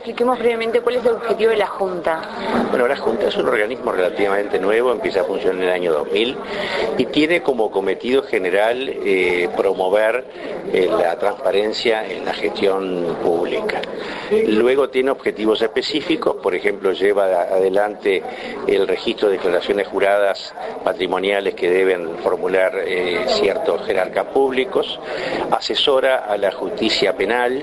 expliquemos brevemente cuál es el objetivo de la Junta. Bueno, la Junta es un organismo relativamente nuevo, empieza a funcionar en el año 2000 y tiene como cometido general promover la transparencia en la gestión pública. Luego tiene objetivos específicos, por ejemplo, lleva adelante el registro de declaraciones juradas patrimoniales que deben formular ciertos jerarcas públicos, asesora a la justicia penal,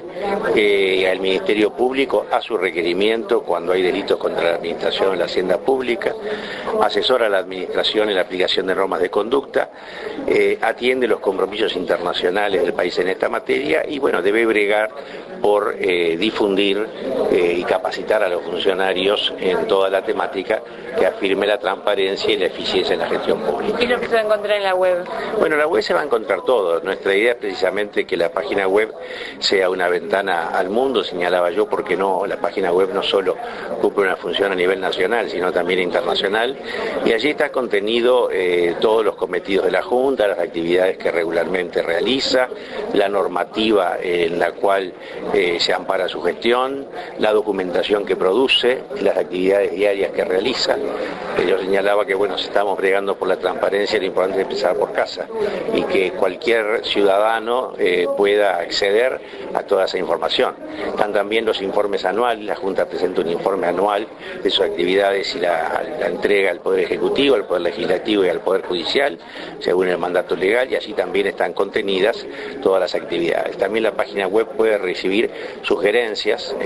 al Ministerio Público a su requerimiento cuando hay delitos contra la administración de la hacienda pública, asesora a la administración en la aplicación de normas de conducta, atiende los compromisos internacionales del país en esta materia y bueno, debe bregar por difundir y capacitar a los funcionarios en toda la temática que afirme la transparencia y la eficiencia en la gestión pública. ¿Qué es lo que se va a encontrar en la web? Bueno, en la web se va a encontrar todo. Nuestra idea es precisamente que la página web sea una ventana al mundo, señalaba yo, porque no, la página web no solo cumple una función a nivel nacional, sino también internacional, y allí está contenido todos los cometidos de la Junta, las actividades que regularmente realiza, la normativa en la cual se ampara su gestión, la documentación que produce, las actividades diarias que realiza. Yo señalaba que bueno, si estamos bregando por la transparencia, lo importante es empezar por casa y que cualquier ciudadano pueda acceder a toda esa información. Están también los informes anuales, la Junta presenta un informe anual de sus actividades y la entrega al Poder Ejecutivo, al Poder Legislativo y al Poder Judicial, según el mandato legal, y allí también están contenidas todas las actividades. También la página web puede recibir sugerencias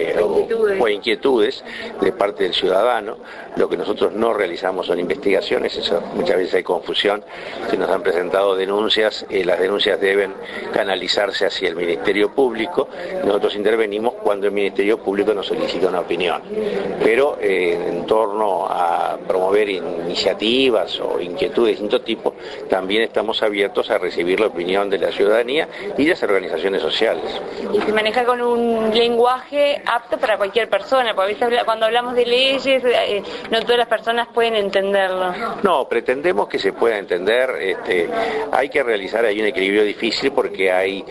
o inquietudes de parte del ciudadano. Lo que nosotros no realizamos son investigaciones, eso muchas veces hay confusión, se nos han presentado denuncias, las denuncias deben canalizarse hacia el Ministerio Público, nosotros intervenimos cuando el Ministerio Público nos solicita una opinión, pero en torno a promover iniciativas o inquietudes de distinto tipo, también estamos abiertos a recibir la opinión de la ciudadanía y de las organizaciones sociales. Y se maneja con un lenguaje apto para cualquier persona, porque a veces cuando hablamos de leyes, no todas las personas pueden entenderlo. No, pretendemos que se pueda entender, hay que realizar ahí un equilibrio difícil porque hay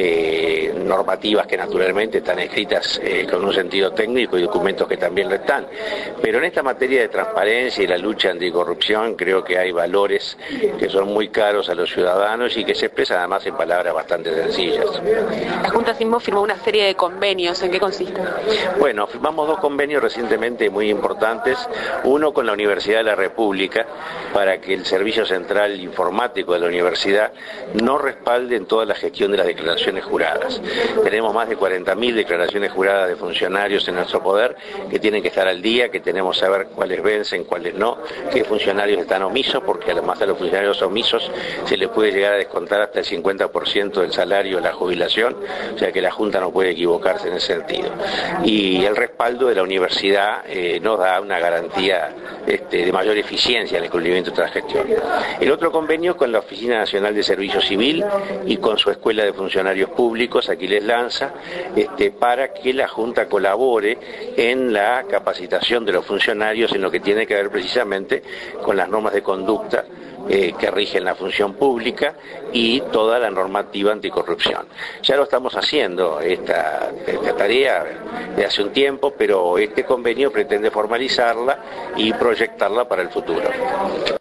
normativas que naturalmente están escritas con un sentido técnico y documentos que también lo están, pero en esta materia de transparencia y la lucha anticorrupción creo que hay valores que son muy caros a los ciudadanos y que se expresan además en palabras bastante sencillas. La Junta Simbo firmó una serie de convenios, ¿en qué consiste? Bueno, firmamos dos convenios recientemente muy importantes, uno con la Universidad de la República para que el Servicio Central Informático de la Universidad no respalde en toda la gestión de las declaraciones juradas. Tenemos más de 40.000 declaraciones juradas de funcionarios en nuestro poder que tienen que estar al día, que tenemos que saber cuáles vencen, cuáles no, qué funcionarios están omisos, porque además a los funcionarios omisos se les puede llegar a descontar hasta el 50% del salario de la jubilación, o sea que la Junta no puede equivocarse en ese sentido. Y el respaldo de la universidad nos da una garantía de mayor eficiencia en el cumplimiento de la gestión. El otro convenio con la Oficina Nacional de Servicio Civil y con su Escuela de Funcionarios Públicos, Aquiles Lanza, para que la Junta colabore en la capacitación de los funcionarios en lo que tiene que ver precisamente con las normas de conducta que rigen la función pública y toda la normativa anticorrupción. Ya lo estamos haciendo, esta tarea de hace un tiempo, pero este convenio pretende formalizarla y proyectarla para el futuro.